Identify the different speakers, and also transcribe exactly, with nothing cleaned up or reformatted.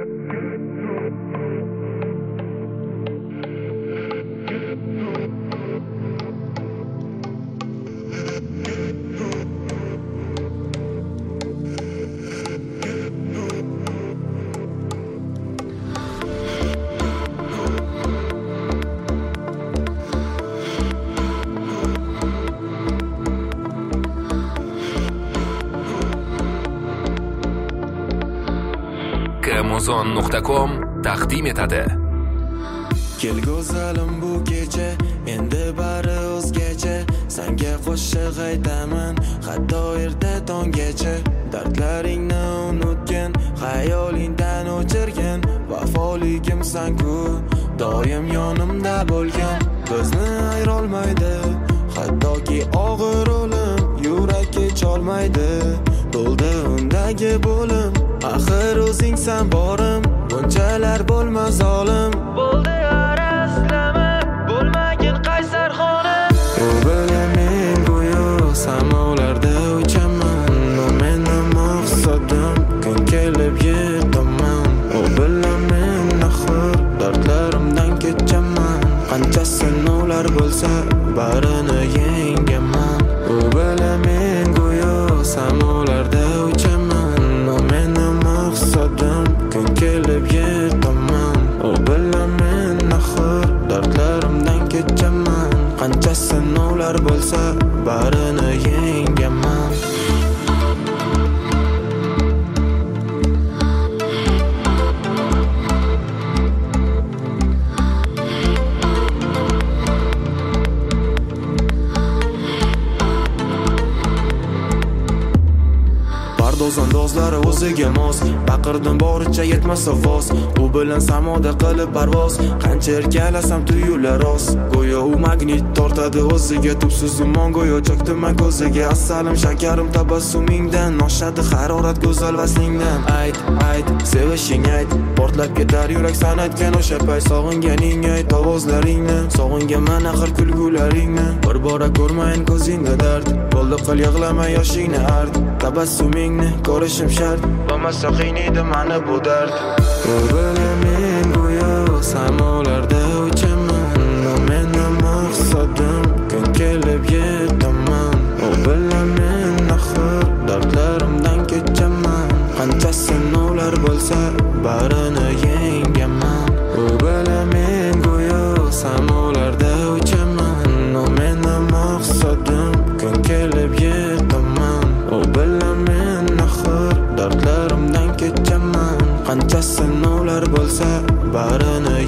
Speaker 1: amazon nuqta com taqdim etadi.
Speaker 2: Kel go'zalim bu kecha, endi bari o'zgacha. Senga qo'shiq aytaman, hatto erta tonggacha. Dardlaringni unutgan, xayolingdan o'chirgan. Vafoligimsan-ku, doim yonimda bo'lgan. Bizni ayirolmaydi, hattoki og'ir o'lim yurakka cholmaydi. To'ldi undagi bo'lim, axir o'zingsan borim. Bunchalar bo'lma zolim. Bo'ldi araslama, bo'lmagin qaysar xonim. U bilan men go'yo samolarda uchaman. U mening maqsadim, kun kelib yetaman. U bilan men axir dardlarimdan kechaman. Qancha sinovlar bo'lsa, barini yengaman. U bilan men go'yo samolarda uchaman. U mening maqsadim, kun kelib yetaman. U bilan men axir dardlarimdan kechaman. Qancha sinovlar bo'lsa, barini yengaman. Andozlari o'ziga mos, baqirdim boricha yetmas ovoz. U bilan samoda qilib parvoz, qancha erkalasam tuyular rost. Go'yo u magnit tortadi o'ziga, tubsiz umon go'yo cho'ktiman ko'ziga. Asalim shakarim tabassumingdan, oshadi harorat go'zal vaslingdan. Ayt, ayt, sevishing ayt, portlab ketar yurak san aytgan o'sha pay. Sog'inganing ayt ovozlaringni, sog'ingaman axir kulgularingni. Bir bora ko'rmayin ko'zingda dard, bo'ldi qil yig'lama yoshingni art. Tabassumingni ko'rishim shart, bo'lmasa qiynaydi mani bu dard. U bilan men go'yo samolarda uchaman. U mening maqsadim, kun kelib yetaman. U bilan men axir dardlarimdan kechaman. Qancha sinovlar bo'lsa, barini yengaman. U bilan men go'yo samolarda uchaman. U mening maqsadim, kun kelib yetaman. U bilan men axir dardlarimdan kechaman. Qancha sinovlar bo'lsa, barini